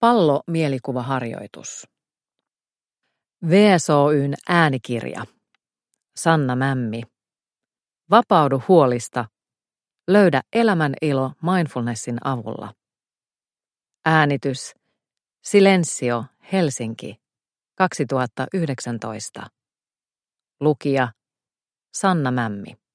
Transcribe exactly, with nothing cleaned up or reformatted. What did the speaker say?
Pallo-mielikuvaharjoitus. V S O:n äänikirja. Sanna Mämmi. Vapaudu huolista. Löydä elämän ilo mindfulnessin avulla. Äänitys. Silensio, Helsinki. kaksituhattayhdeksäntoista. Lukija. Sanna Mämmi.